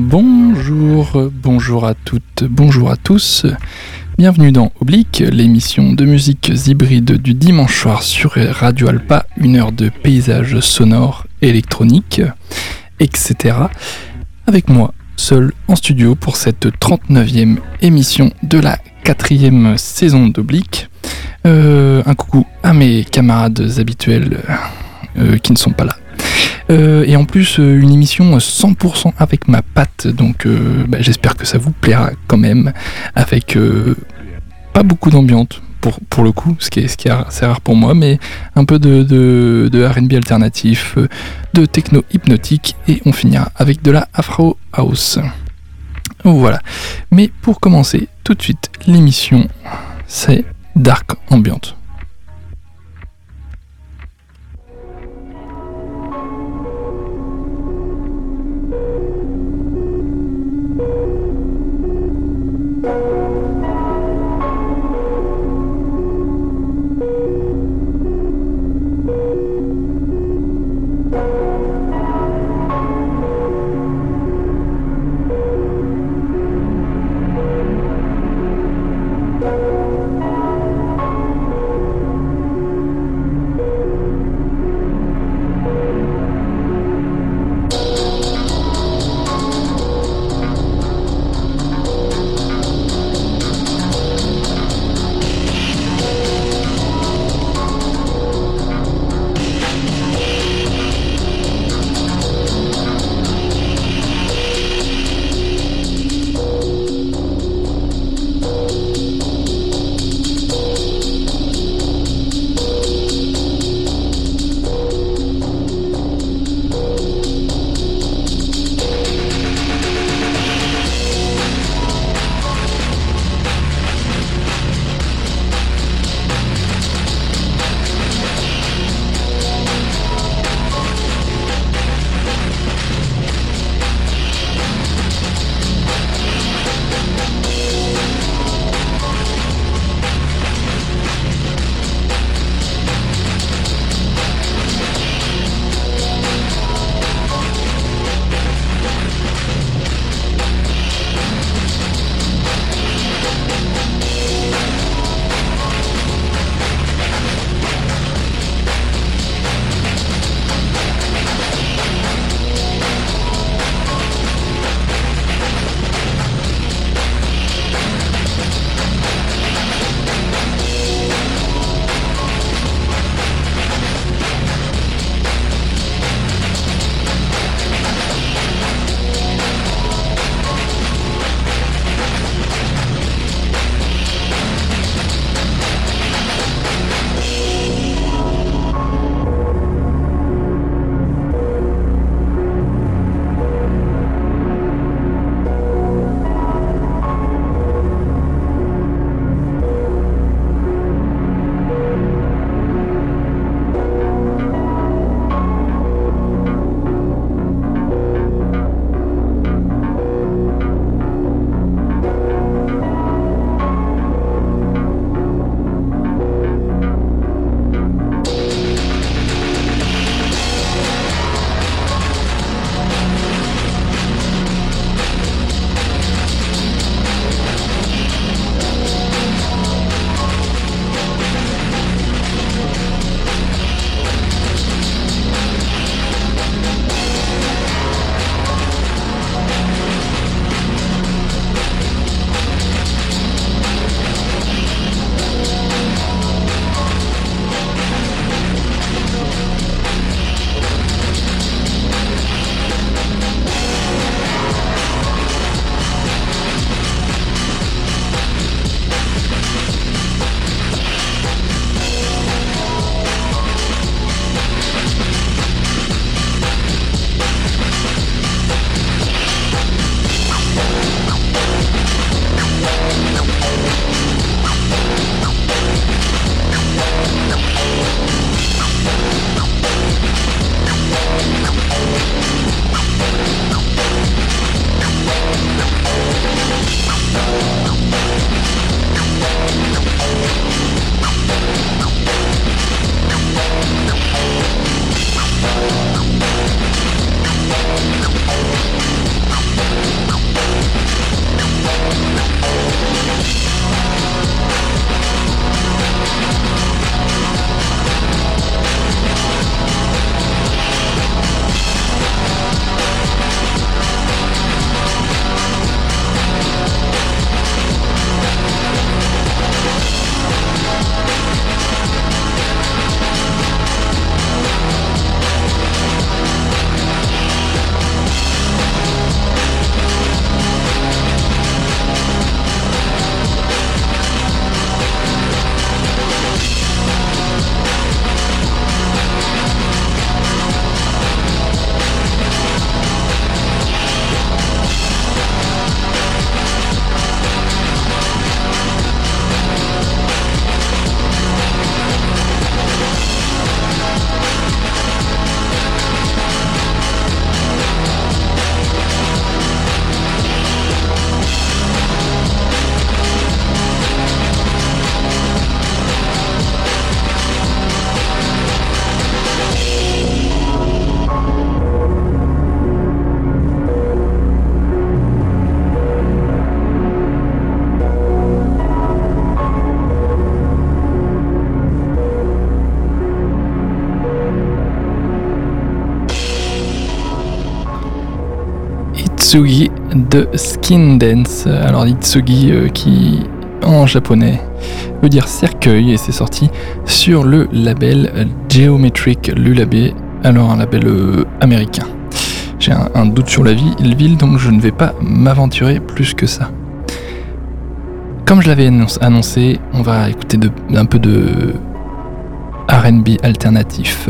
Bonjour à toutes, bonjour à tous. Bienvenue dans Oblique, l'émission de musiques hybrides du dimanche soir sur Radio Alpa, 1 heure de paysages sonores, électroniques, etc. Avec moi, seul en studio pour cette 39e émission de la 4e saison d'Oblique. Un coucou à mes camarades habituels qui ne sont pas là. Et en plus une émission 100% avec ma patte, donc j'espère que ça vous plaira quand même, avec pas beaucoup d'ambiance pour le coup, ce qui est assez rare pour moi, mais un peu de R&B alternatif, de techno hypnotique, et on finira avec de la Afro House. Voilà. Mais pour commencer tout de suite l'émission, c'est Dark Ambient. Itsugi de Skin Dance. Alors Itsugi qui en japonais veut dire cercueil et c'est sorti sur le label Geometric Lullaby, alors un label américain. J'ai un doute sur la ville donc je ne vais pas m'aventurer plus que ça. Comme je l'avais annoncé, on va écouter un peu de R&B alternatif.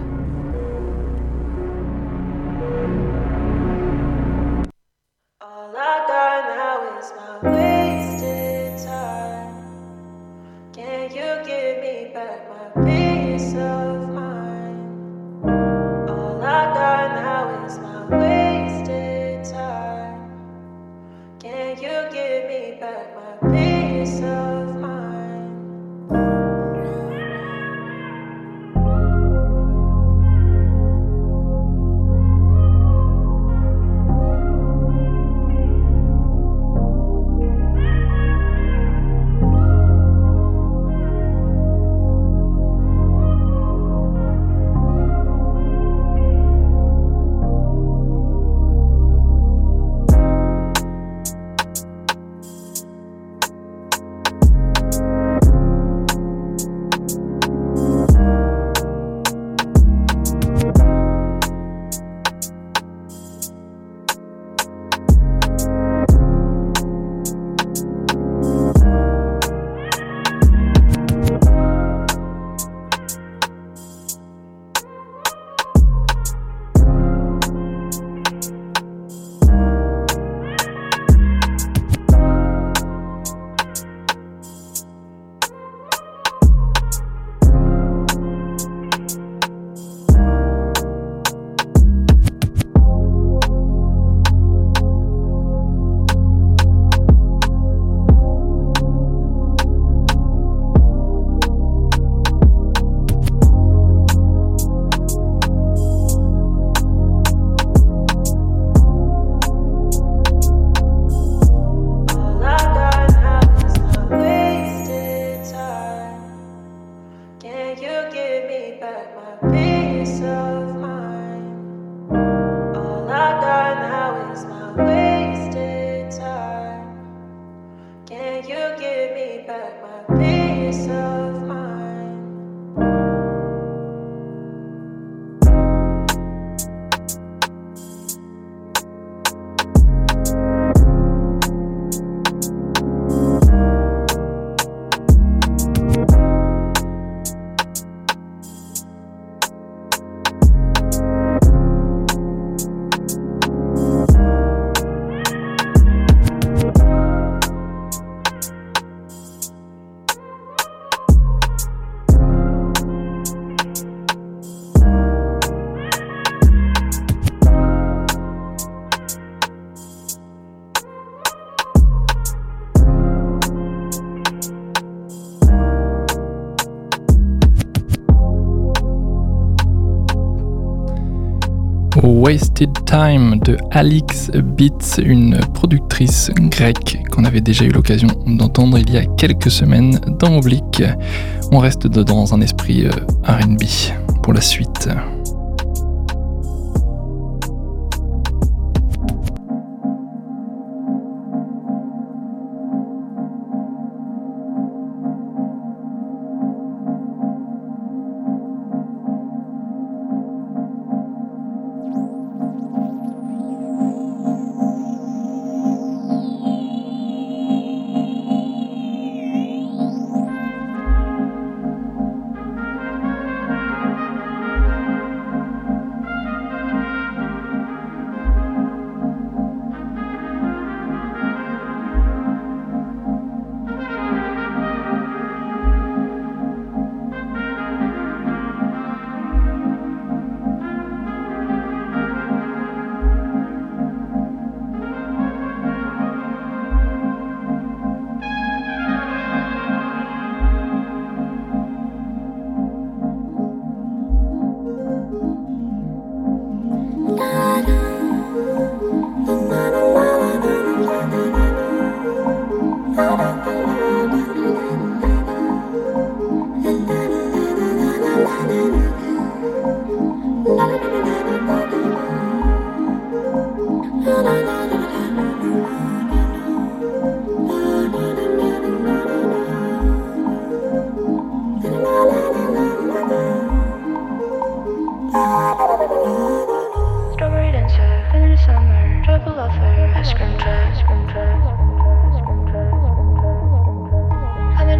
Wasted Time de Alix Beats, une productrice grecque qu'on avait déjà eu l'occasion d'entendre il y a quelques semaines dans Oblique. On reste dans un esprit R&B pour la suite.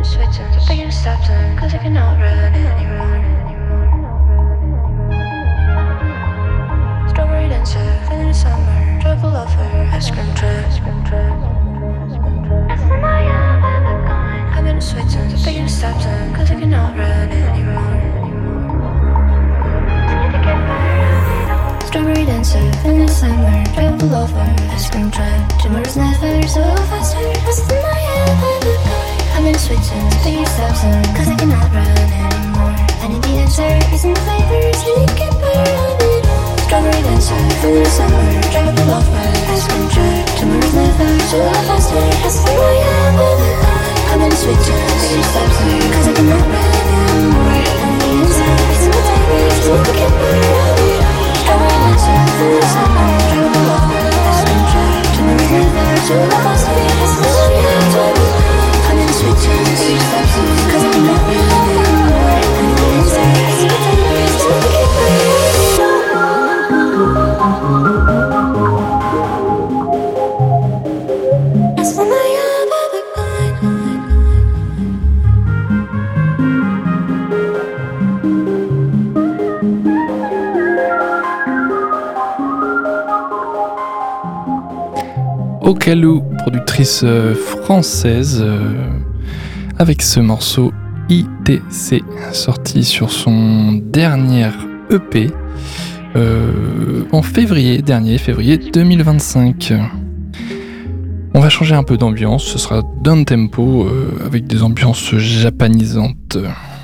Okalou, productrice française, avec ce morceau ITC, sorti sur son dernier EP en février 2025. On va changer un peu d'ambiance, ce sera down tempo avec des ambiances japanisantes.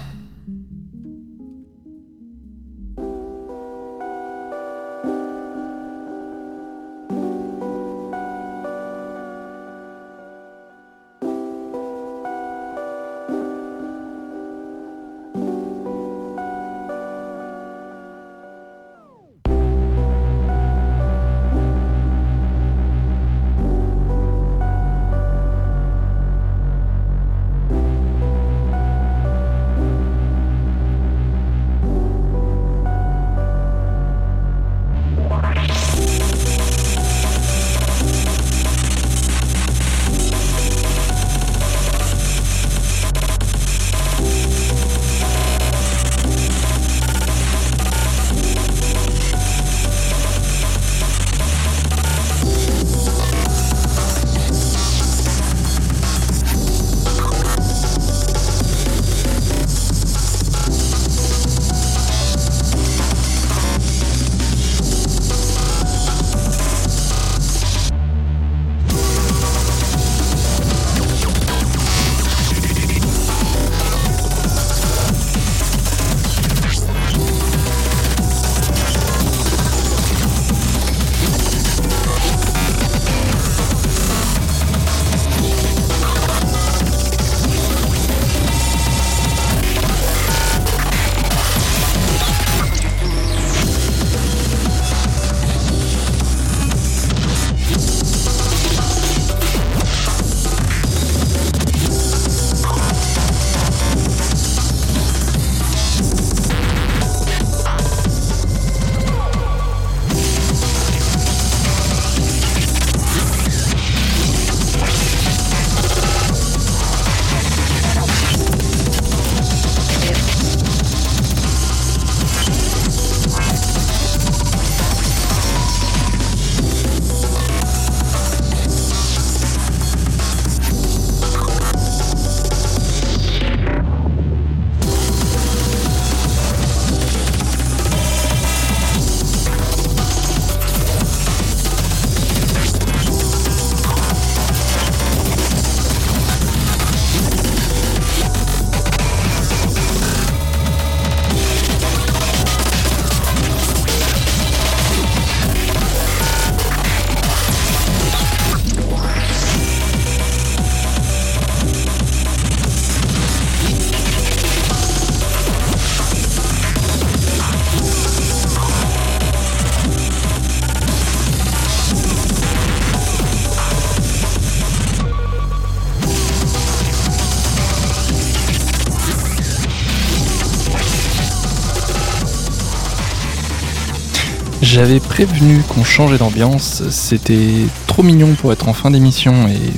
J'avais prévenu qu'on changeait d'ambiance, c'était trop mignon pour être en fin d'émission et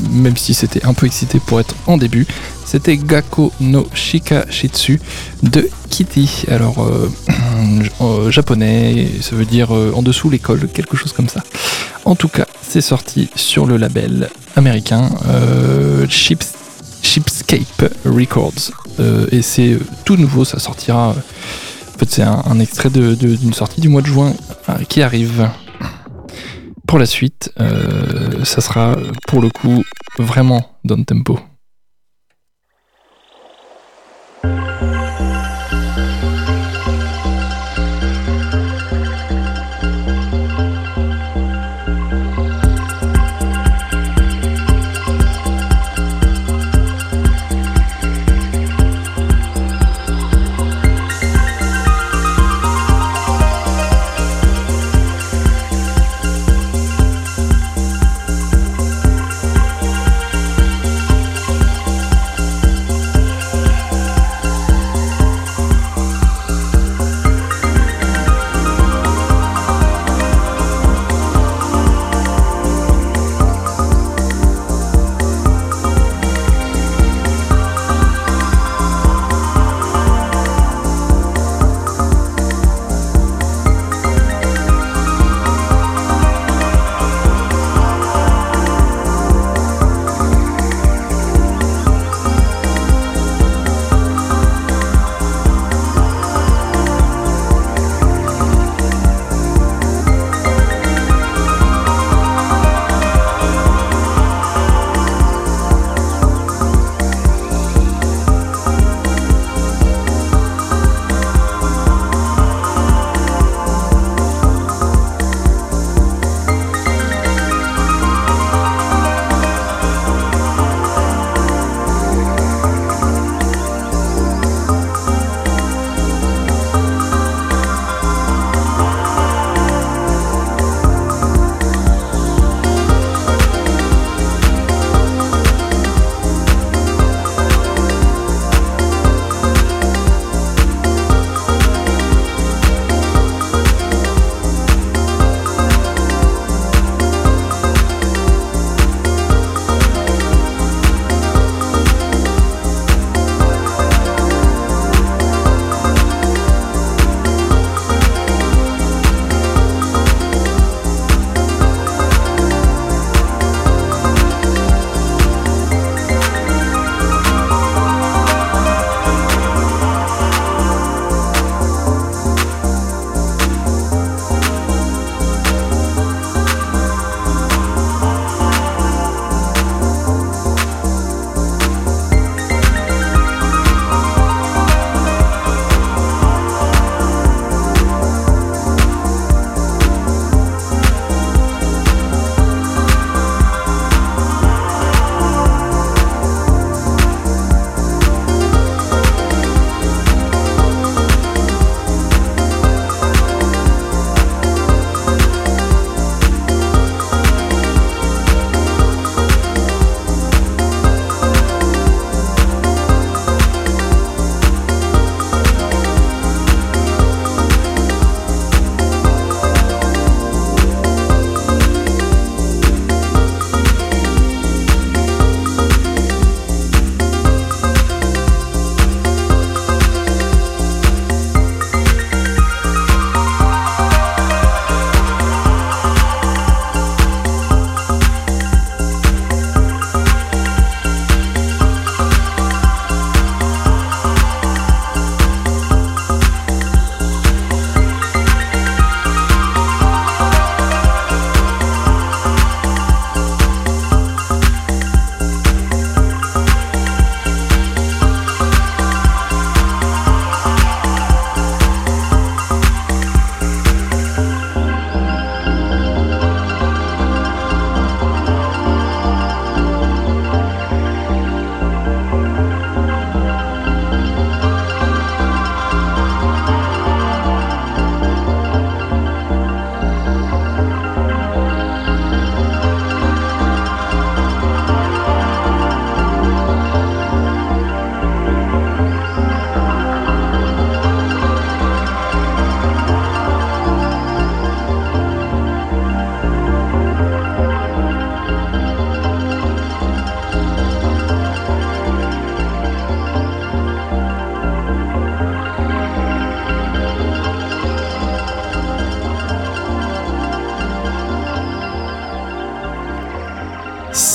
même si c'était un peu excité pour être en début. C'était Gakko no Shikashitsu de Kitty. Alors, japonais, ça veut dire en dessous l'école, quelque chose comme ça. En tout cas, c'est sorti sur le label américain Shipscape Records. Et c'est tout nouveau, ça sortira. En fait, c'est un extrait d'une sortie du mois de juin qui arrive. Pour la suite, ça sera pour le coup vraiment down tempo.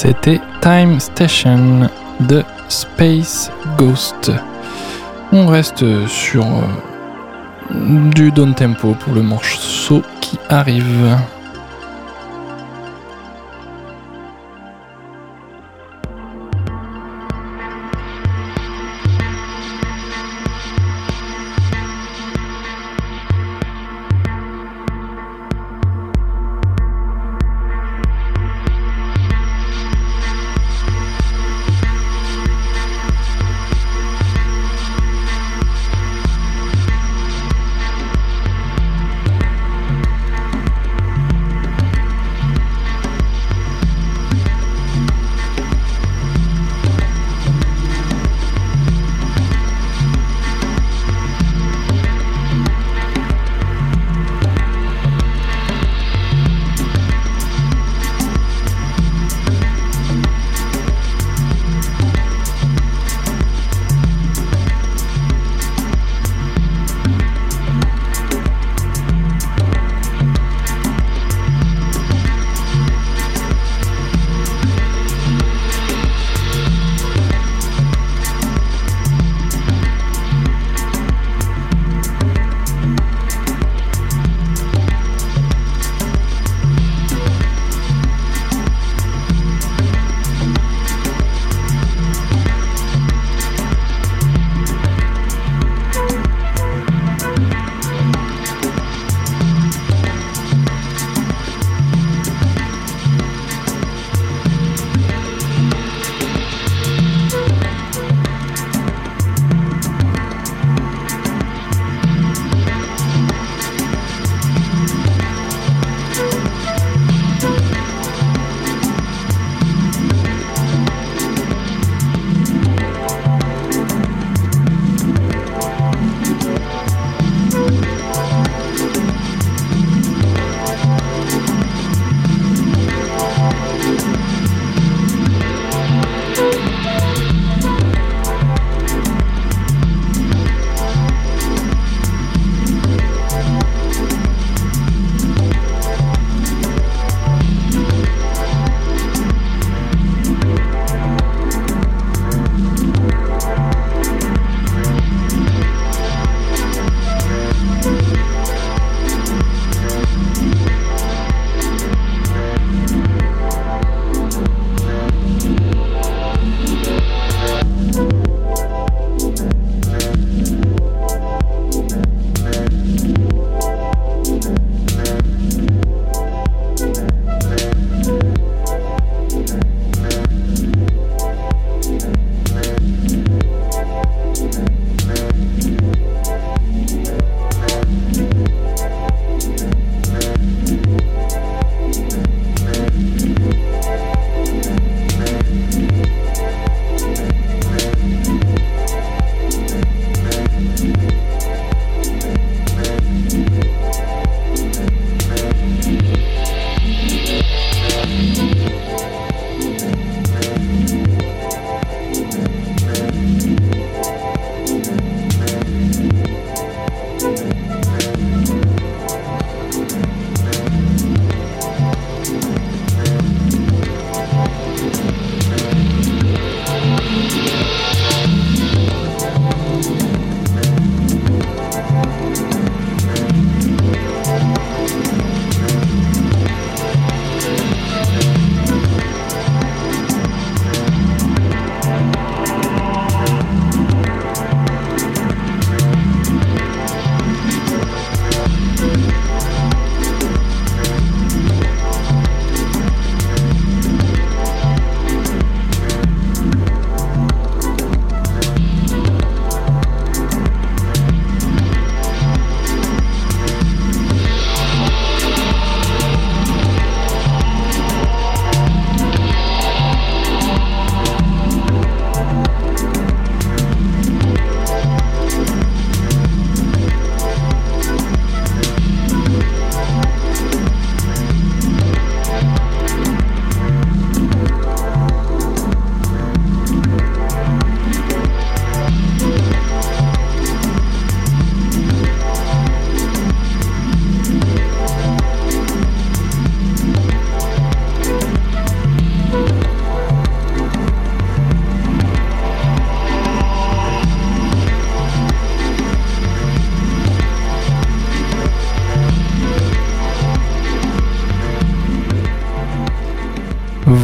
C'était Time Station de Space Ghost. On reste sur du down tempo pour le morceau qui arrive.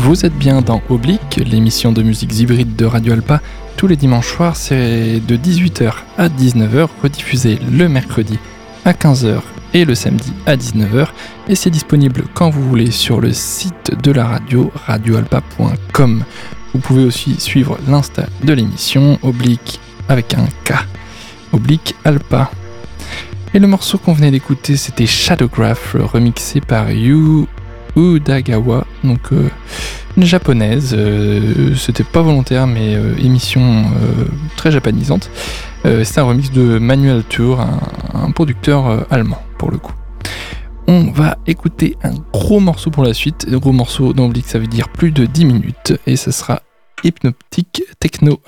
Vous êtes bien dans Oblique, l'émission de musique hybride de Radio Alpa. Tous les dimanches soirs, c'est de 18h à 19h, rediffusé le mercredi à 15h et le samedi à 19h. Et c'est disponible quand vous voulez sur le site de la radio, radioalpa.com. Vous pouvez aussi suivre l'insta de l'émission, Oblique avec un K, Oblique Alpa. Et le morceau qu'on venait d'écouter, c'était Shadowgraph, remixé par Yu Udagawa, donc une japonaise. C'était pas volontaire, mais émission très japonisante. C'est un remix de Manuel Tour, un producteur allemand pour le coup. On va écouter un gros morceau pour la suite. Le gros morceau d'Oblique, ça veut dire plus de 10 minutes, et ce sera Hypnotic Techno.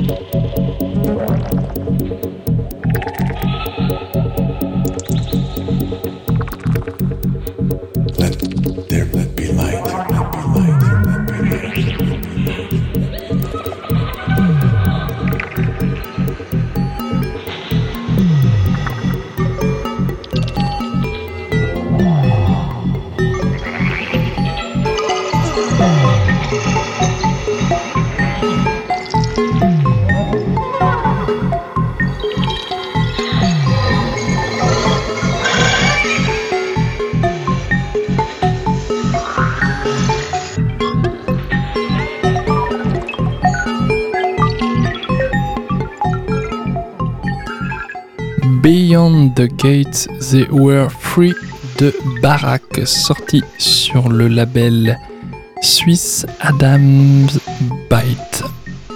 Beyond the Gates, They Were Free de Barak, sorti sur le label suisse Adams Byte.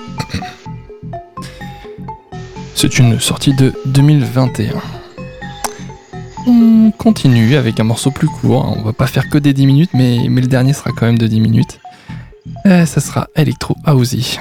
C'est une sortie de 2021. On continue avec un morceau plus court, on va pas faire que des 10 minutes, mais le dernier sera quand même de 10 minutes. Ça sera Electro Housey.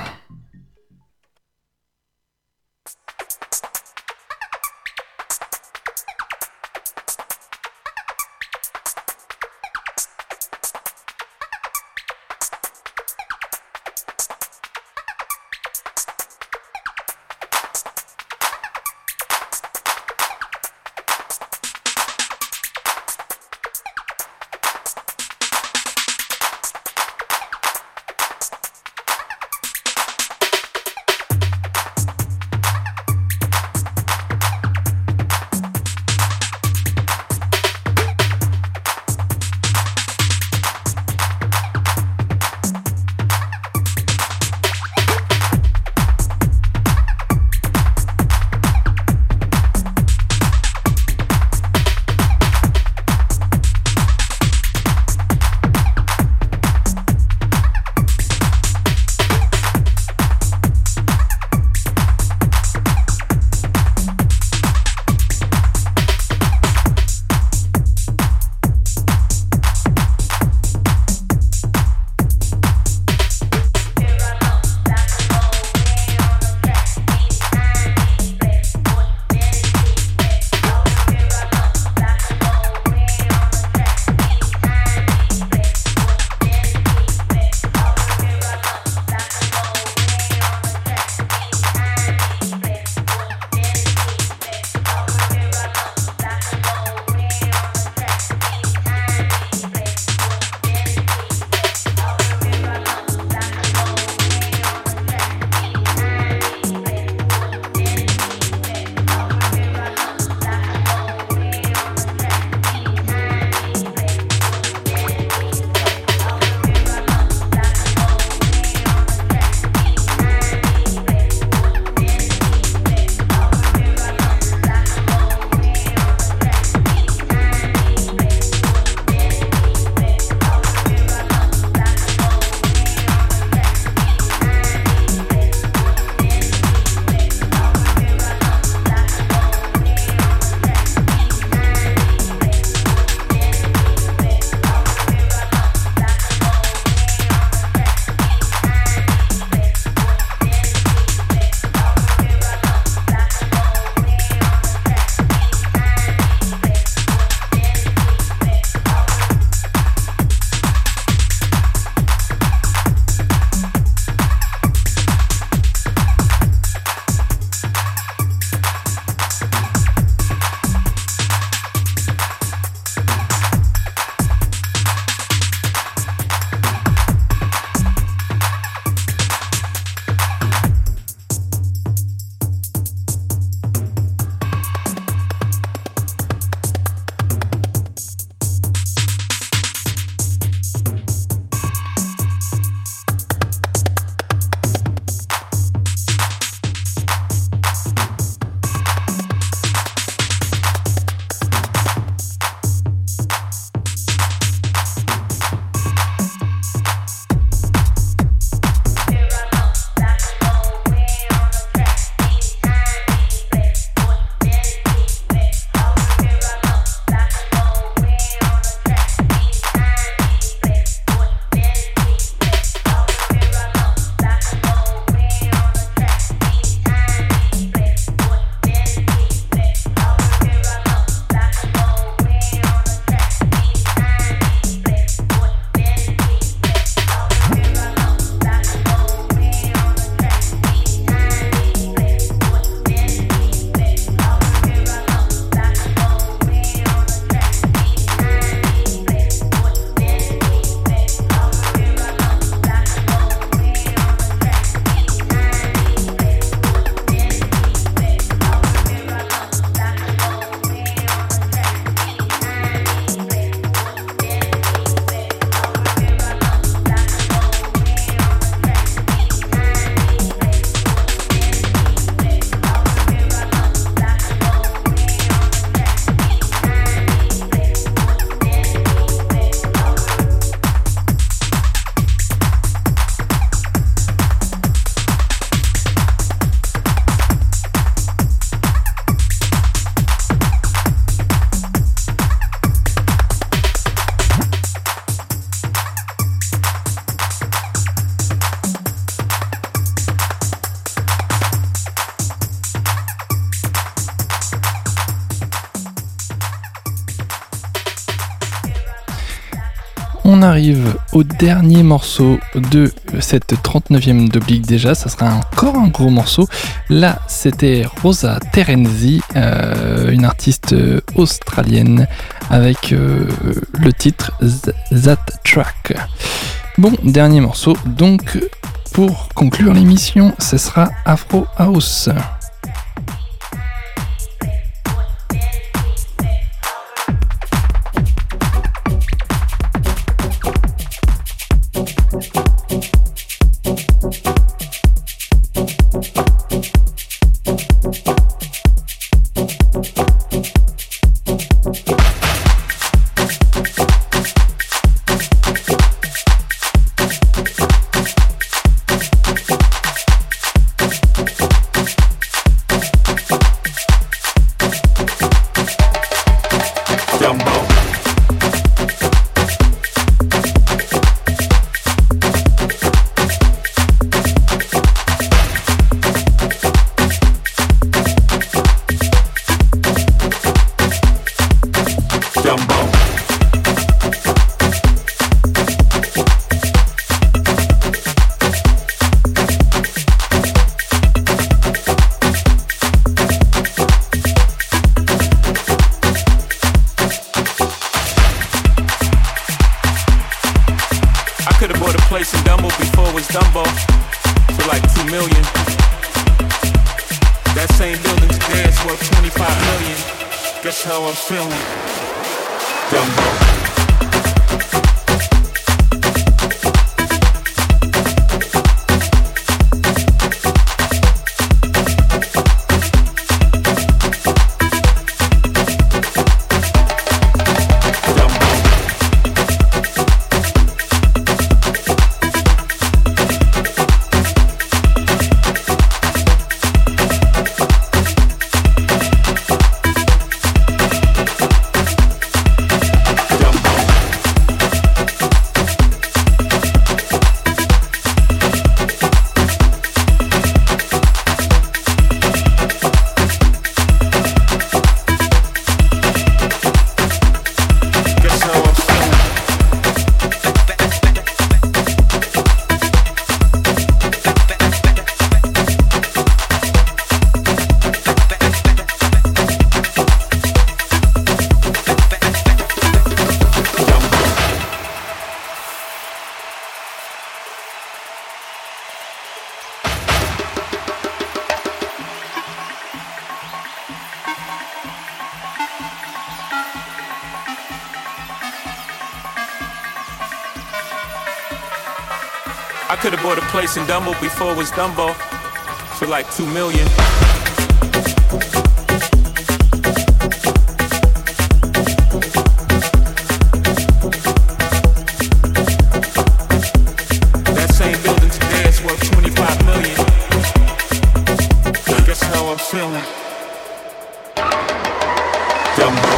on arrive au dernier morceau de cette 39e d'Oblique déjà, ça sera encore un gros morceau. Là, c'était Rosa Terenzi, une artiste australienne, avec le titre That Track. Bon, dernier morceau, donc pour conclure l'émission, ce sera Afro House. I could have bought a place in Dumbo before it was Dumbo for like $2 million. That same building today is worth $25 million. Guess how I'm feeling? Dumbo.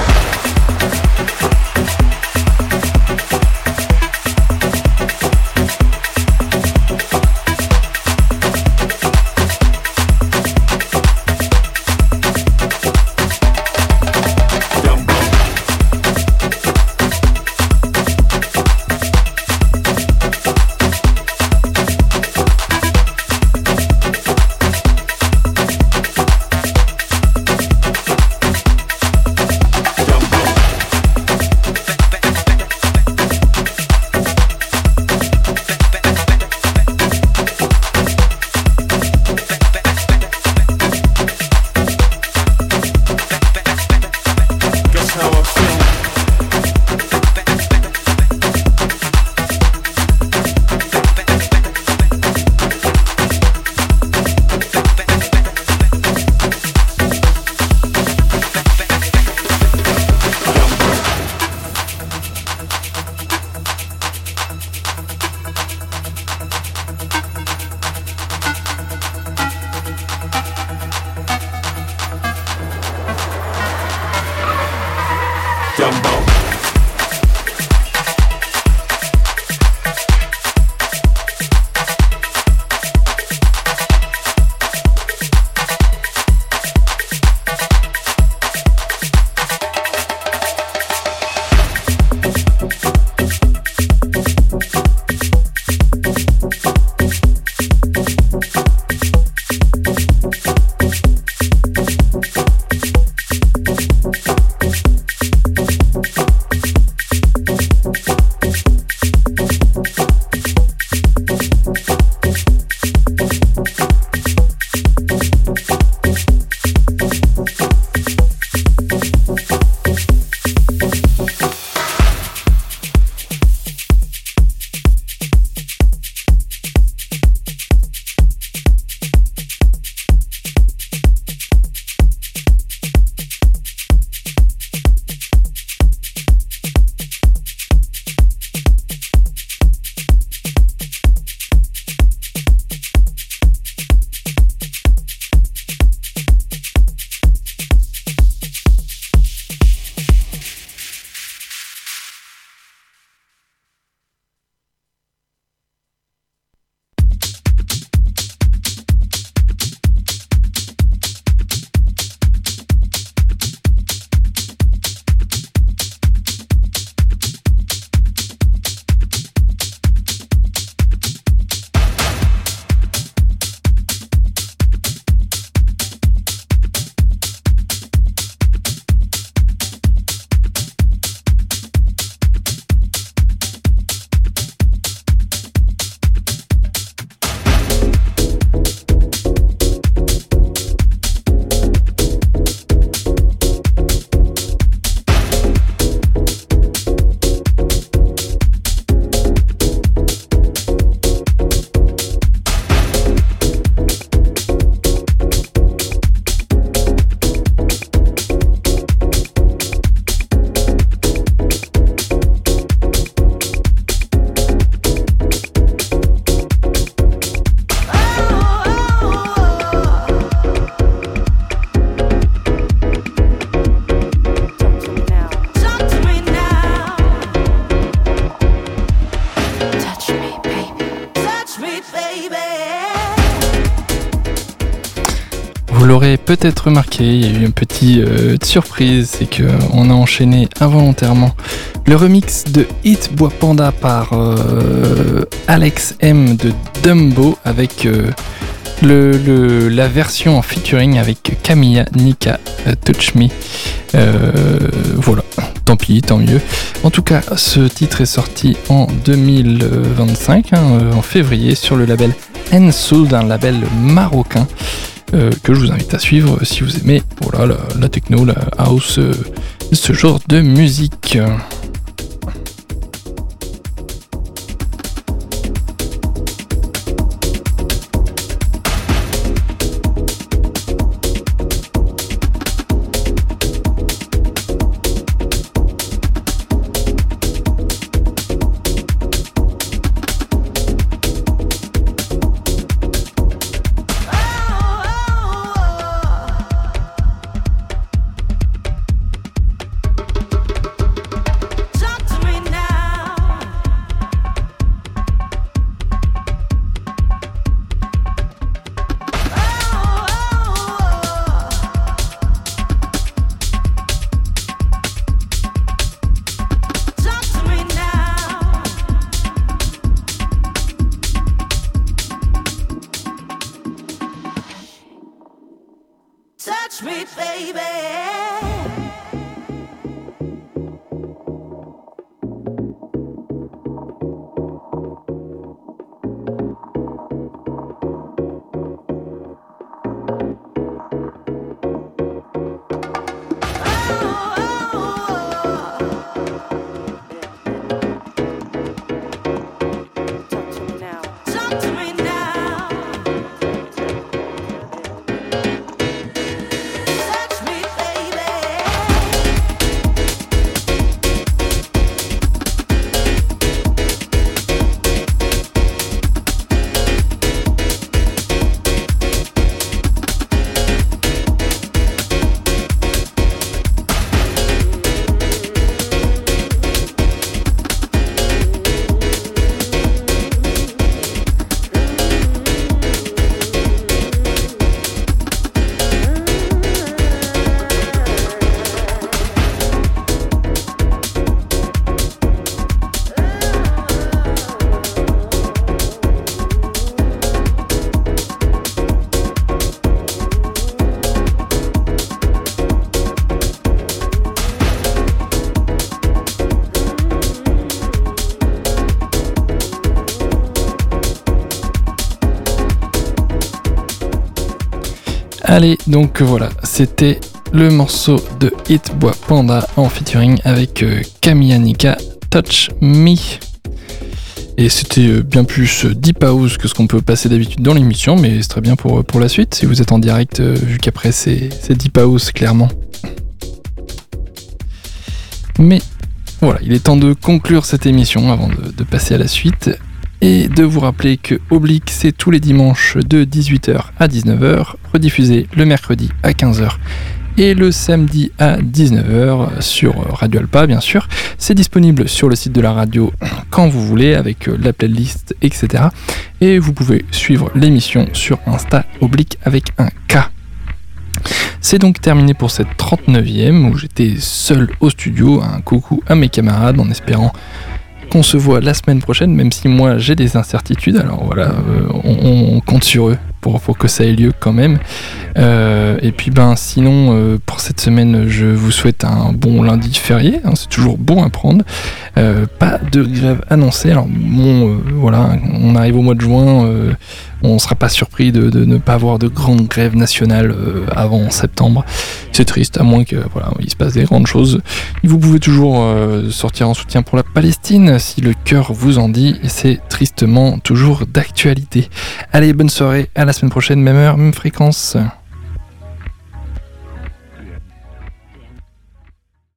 Vous l'aurez peut-être remarqué, il y a eu une petite surprise, c'est qu'on a enchaîné involontairement le remix de Hit Bois Panda par Alex M de Dumbo avec la version en featuring avec Camilla Nika, Touch Me. Voilà, tant pis, tant mieux. En tout cas, ce titre est sorti en 2025, en février, sur le label N-Soul, un label marocain que je vous invite à suivre si vous aimez voilà, la techno, la house, ce genre de musique. Touch me, baby. Allez, donc voilà, c'était le morceau de Hit Bois Panda en featuring avec Camilla Nika, Touch Me. Et c'était bien plus deep house que ce qu'on peut passer d'habitude dans l'émission, mais c'est très bien pour la suite, si vous êtes en direct, vu qu'après c'est deep house, clairement. Mais voilà, il est temps de conclure cette émission avant de passer à la suite. Et de vous rappeler que Oblique, c'est tous les dimanches de 18h à 19h, rediffusé le mercredi à 15h et le samedi à 19h sur Radio Alpa, bien sûr. C'est disponible sur le site de la radio quand vous voulez, avec la playlist, etc. Et vous pouvez suivre l'émission sur Insta, Oblique avec un K. C'est donc terminé pour cette 39e, où j'étais seul au studio. Un coucou à mes camarades, en espérant qu'on se voit la semaine prochaine, même si moi j'ai des incertitudes. Alors voilà, on compte sur eux pour que ça ait lieu quand même. Et puis sinon, pour cette semaine, je vous souhaite un bon lundi férié, c'est toujours bon à prendre. Pas de grève annoncée. Alors voilà, on arrive au mois de juin, on ne sera pas surpris de ne pas avoir de grande grève nationale avant septembre. C'est triste, à moins que il se passe des grandes choses. Vous pouvez toujours sortir en soutien pour la Palestine si le cœur vous en dit, et c'est tristement toujours d'actualité. Allez, bonne soirée, à la semaine prochaine, même heure, même fréquence.